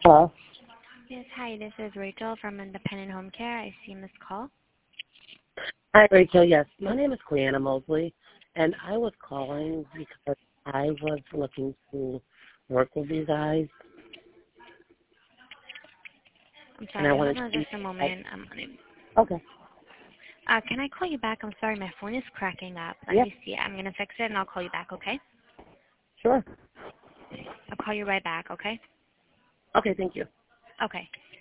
Hello. Yes, hi, this is Rachel from Independent Home Care. I see this call. Hi, Rachel. Yes, my name is Cleanna Mosley, and I was calling because I was looking to work with you guys, I'm and I sorry, wanted hold on to. just a moment. I'm on it. Okay. Can I call you back? I'm sorry, my phone is cracking up. Let Yep. me see. I'm going to fix it, and I'll call you back, okay? Sure. I'll call you right back, okay? Okay. Thank you. Okay.